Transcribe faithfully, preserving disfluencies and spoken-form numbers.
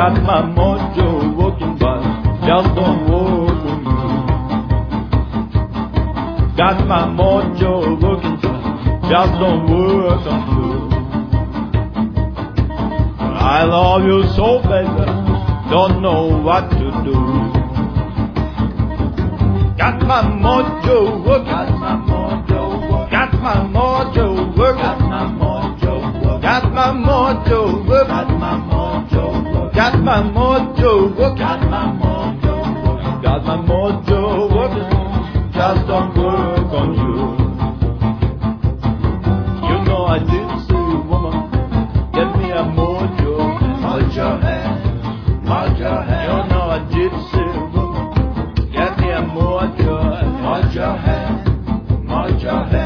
Got my mojo working, but just don't work on you. Got my mojo working, but just don't work on you. I love you so, baby, don't know what to do. Got my mojo working, got my mojo working, got my mojo working, got my mojo working, got my mojo working, got my mojo working, got my mojo working, got my mojo working, got my mojo working, just don't work on you. You know I did say, woman, get me a mojo, mojo hand, mojo hand. You know I did say, woman, get me a mojo, mojo hand, mojo hand.